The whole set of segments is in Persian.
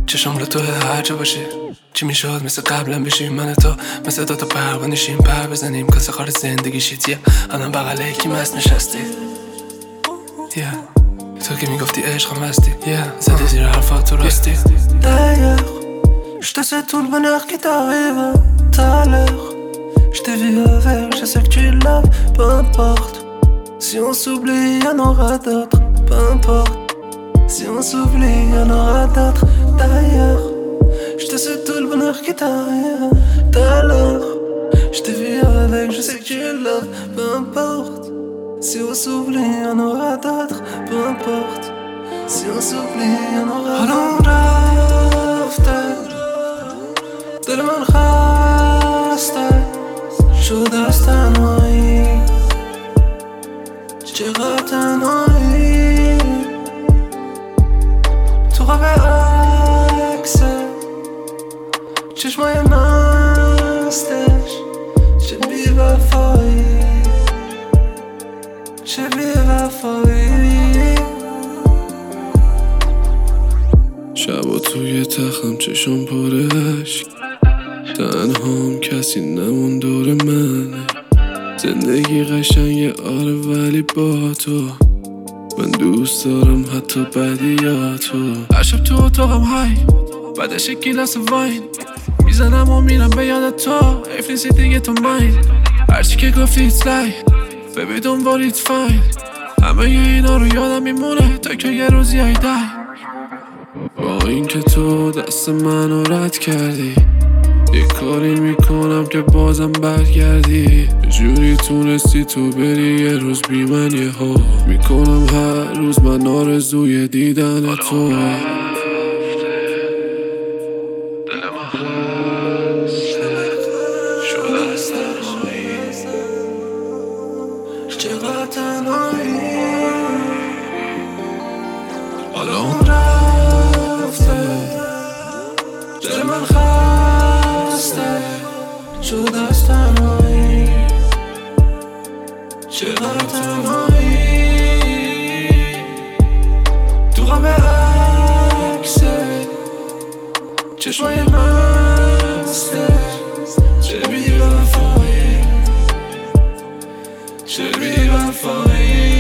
چشم رو تو هر جا باشی چی میشد مثل قبلا بشیم من تو مثل دوتا پروانشیم پر بزنیم کاسه خار زندگی شیتیه الان بغل یکی مست نشستی تو که میگفتی عشقم هستی زدی زیر حرفات تو راستی Je te sais tout le bonheur qui t'arrive tout à l'heure. Je t'ai vu avec, je sais que tu l'as, peu importe. Si on s'oublie, y'en aura d'autres, peu importe. Si on s'oublie, y'en aura d'autres. D'ailleurs, je te sais tout le bonheur qui t'arrive tout à l'heure. Je t'ai vu avec, je sais que tu l'as, peu importe. Si on s'oublie, y'en aura d'autres, peu importe. Si on s'oublie, y'en aura d'autres. دل من خسته شده از تنهایی چقدر تنهایی تو خواب عکسه چشمای مستش چه بی وفایی چه بی وفایی شبا توی تخم چشم پرش تنهام کسی نمون دور منه زندگی قشنگه آره ولی با تو من دوست دارم حتی بدیاتو هر شب تو اتاقم های بعدش یک گیلاس واین میزنم و میرم به یادت تو حیف نیستی دیگه تو ماین هرچی که گفتی it's like baby don't worry it's fine همه اینا رو یادم میمونه تا که یه روزی های دای با این که تو دست منو رد کردی یه کاری میکنم که بازم برگردی جوری تونستی تو بری یه روز بی من یه ها میکنم هر روز من آرزوی دیدن تو چقدر تنهایی الان رفته دل من خسته شده از تنهایی چقدر تنهایی تو خواب عکسه چشمای مسته چه بی وفایی چه بی وفایی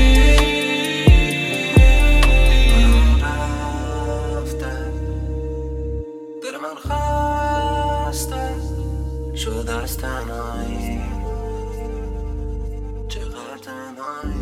دل من خسته شده از تنهایی چقدر تنهایی